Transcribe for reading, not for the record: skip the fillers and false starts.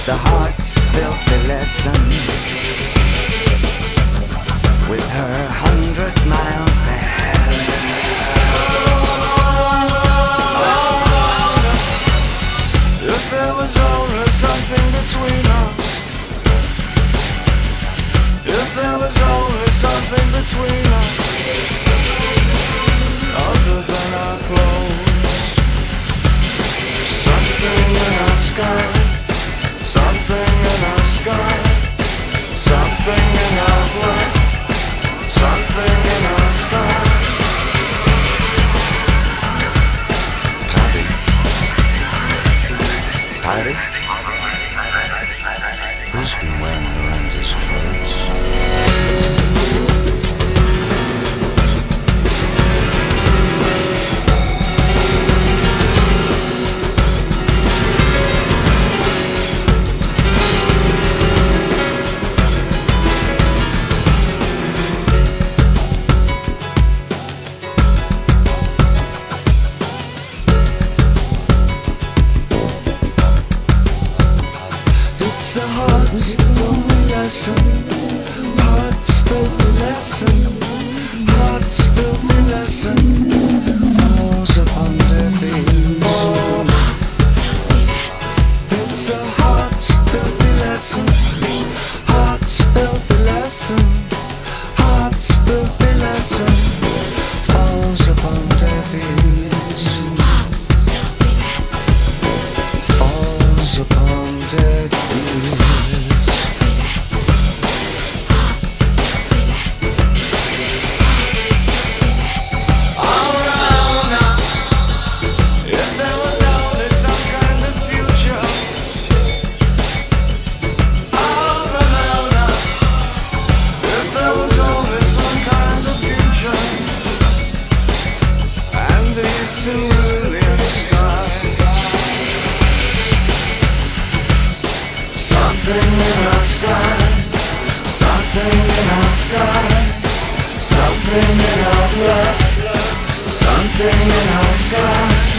The heart's filthy lessons with her 100 miles to hell. If there was only something between us, if there was only something between us, other than our clothes, something in our sky, something in our sky, something in our blood, something in our sky. Patty? Who's been wearing Miranda's clothes? Heart's filthy lesson, heart's filthy lesson falls upon deaf ears. It's the heart's filthy lesson, heart's filthy lesson, heart's filthy lesson falls upon deaf ears. Falls upon deaf ears. Something in our sky, something in our sky, something in our blood, something in our sky.